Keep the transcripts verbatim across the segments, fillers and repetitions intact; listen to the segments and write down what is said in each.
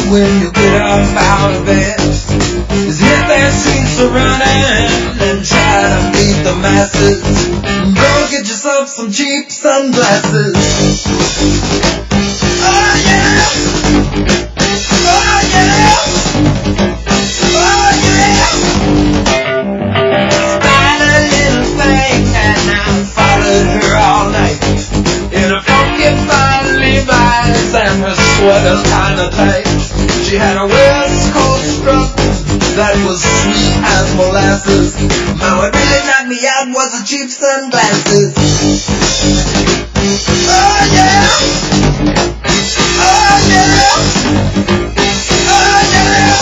when you get up out of bed is hit their streets are running and try to beat the masses. Go get yourself some cheap sunglasses. Oh yeah! Oh yeah! Oh yeah! Spied a little thing and I followed her all night in a funky fine Levi's and her sweater kinda tight. She had a West Coast strut that was sweet as molasses. Man, what really knocked me out was the cheap sunglasses. Oh yeah! Oh yeah! Oh yeah!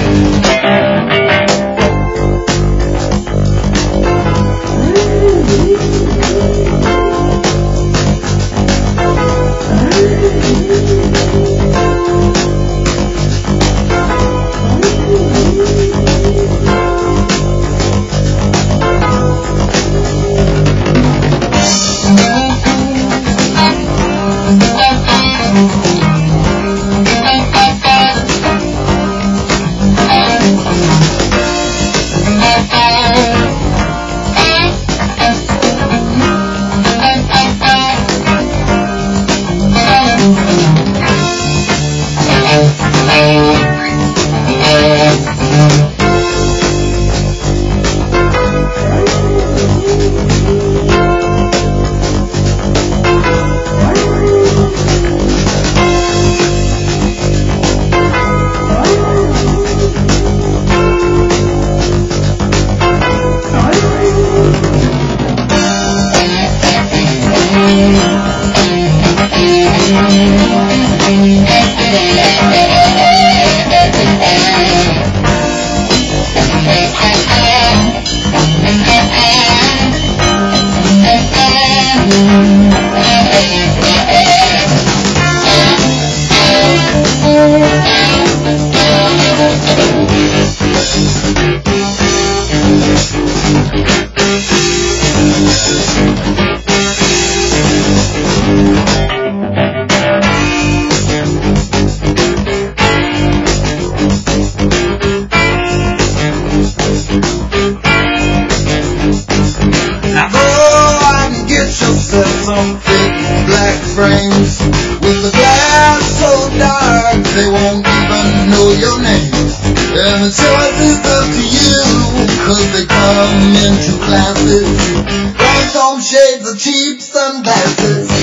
Some thick black frames with the glass so dark they won't even know your name. And the choice is up to you, cause they come in two classes. Rhinestone shades of cheap sunglasses.